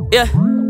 Yeah.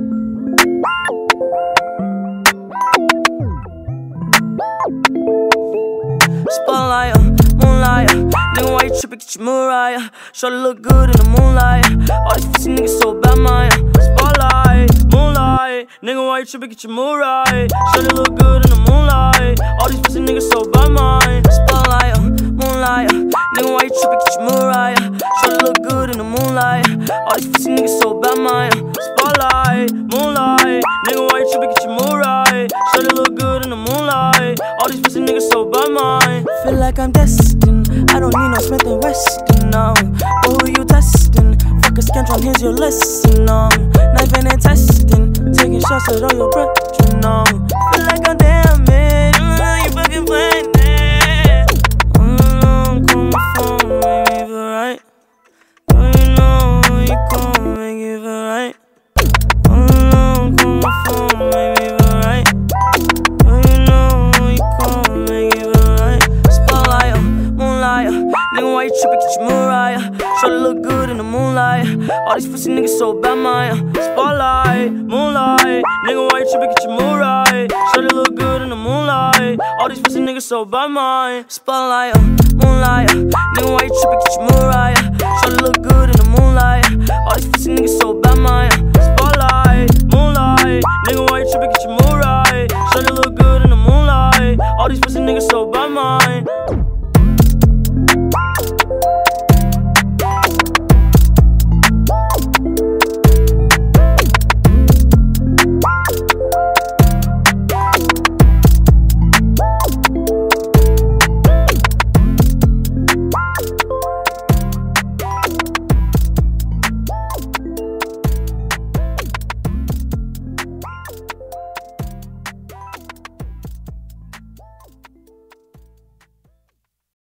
Spotlight, moonlight, nigga, why you trippin'? Get your Mariah. Shorty look good in the moonlight. All these pussy niggas so bad, Maya. Spotlight, moonlight, nigga, why you trippin'? Get your Mariah. Shorty look good in the moonlight. All these pussy niggas so bad, Maya. Spotlight, moonlight, nigga, why you trippin'? Get your Mariah. Shorty look good in the moonlight. All these pussy niggas so bad, Maya. Spotlight, moonlight, nigga, why you trippin'? Get your Mariah. Shorty look good in the moonlight. All these pussy niggas so bad, Maya. Feel like I'm destined. I don't need no Smith & Weston, no. But who you testing? Fuck a scantron, here's your lesson, no. Knifing and testing, taking shots at all your brethren, no. Feel like I'm damaged, you fucking playing it. I'm coming for make me feel right. Don't you know you gon' make it feel right? I'm coming for make me feel right. Don't you know you gon' make it feel right? Spotlight, moonlight, nigga, why you trippin'? Get your Mariah. Shorty look good in the moonlight. All these pussy niggas so bad, Maya. Spotlight, moonlight, nigga, why you trippin'? Get your Mariah. Shorty look good in the moonlight. All these pussy niggas so bad, Maya. Spotlight, moonlight, nigga, why you trippin'? Get your Mariah. Shorty look good in the moonlight. All these pussy niggas so bad, Maya. Spotlight, moonlight, nigga, why you trippin'? Get your Mariah. Shorty look good in the moonlight. All these pussy niggas so bad, Maya.